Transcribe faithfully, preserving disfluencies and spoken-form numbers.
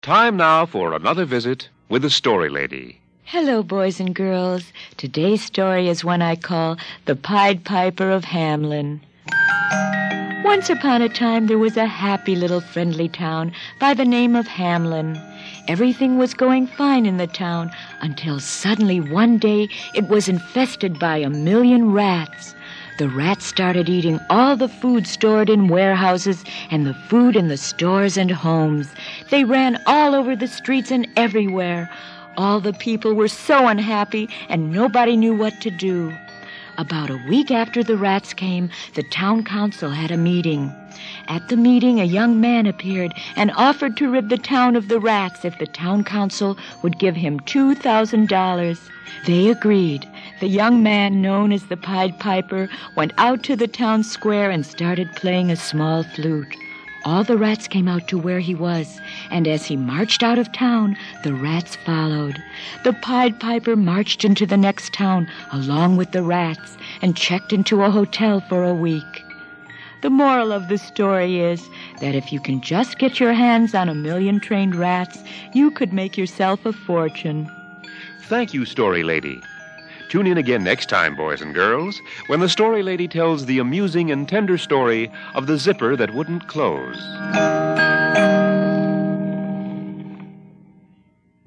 Time now for another visit with the Story Lady. Hello, boys and girls. Today's story is one I call The Pied Piper of Hamelin. Once upon a time, there was a happy little friendly town by the name of Hamelin. Everything was going fine in the town until suddenly one day it was infested by a million rats. The rats started eating all the food stored in warehouses and the food in the stores and homes. They ran all over the streets and everywhere. All the people were so unhappy and nobody knew what to do. About a week after the rats came, the town council had a meeting. At the meeting, a young man appeared and offered to rid the town of the rats if the town council would give him two thousand dollars. They agreed. The young man, known as the Pied Piper, went out to the town square and started playing a small flute. All the rats came out to where he was, and as he marched out of town, the rats followed. The Pied Piper marched into the next town along with the rats and checked into a hotel for a week. The moral of the story is that if you can just get your hands on a million trained rats, you could make yourself a fortune. Thank you, Story Lady. Tune in again next time, boys and girls, when the Story Lady tells the amusing and tender story of the zipper that wouldn't close.